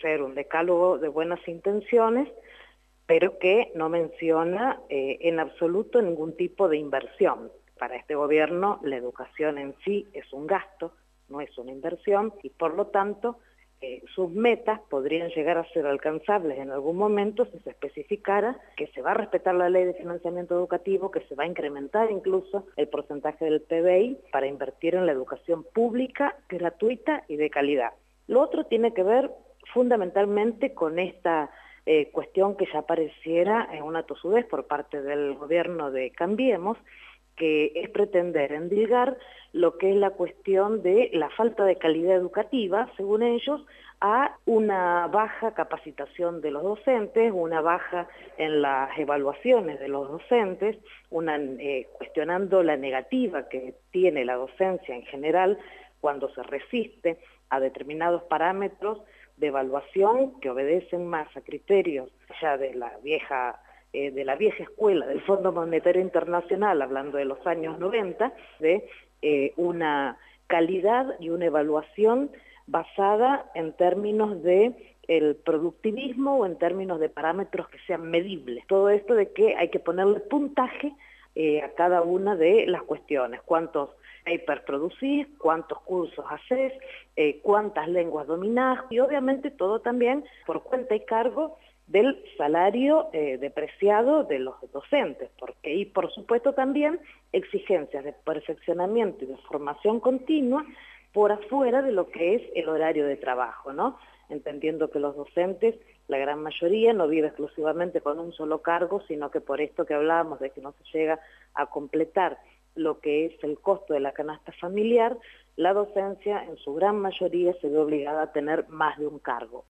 ser un decálogo de buenas intenciones, pero que no menciona en absoluto ningún tipo de inversión. Para este gobierno la educación en sí es un gasto, no es una inversión, y por lo tanto sus metas podrían llegar a ser alcanzables en algún momento si se especificara que se va a respetar la ley de financiamiento educativo, que se va a incrementar incluso el porcentaje del PBI para invertir en la educación pública, gratuita y de calidad. Lo otro tiene que ver fundamentalmente con esta cuestión que ya pareciera en una tosudez por parte del gobierno de Cambiemos, que es pretender endilgar lo que es la cuestión de la falta de calidad educativa, según ellos, a una baja capacitación de los docentes, una baja en las evaluaciones de los docentes, cuestionando la negativa que tiene la docencia en general cuando se resiste a determinados parámetros de evaluación que obedecen más a criterios ya de la vieja escuela del Fondo Monetario Internacional, hablando de los años 90, de una calidad y una evaluación basada en términos de el productivismo o en términos de parámetros que sean medibles. Todo esto de que hay que ponerle puntaje a cada una de las cuestiones. ¿Cuántos papers producís? ¿Cuántos cursos hacés? ¿Cuántas lenguas dominás? Y obviamente todo también por cuenta y cargo del salario depreciado de los docentes, y por supuesto también exigencias de perfeccionamiento y de formación continua por afuera de lo que es el horario de trabajo, ¿no? Entendiendo que los docentes, la gran mayoría, no vive exclusivamente con un solo cargo, sino que por esto que hablábamos de que no se llega a completar lo que es el costo de la canasta familiar, la docencia en su gran mayoría se ve obligada a tener más de un cargo.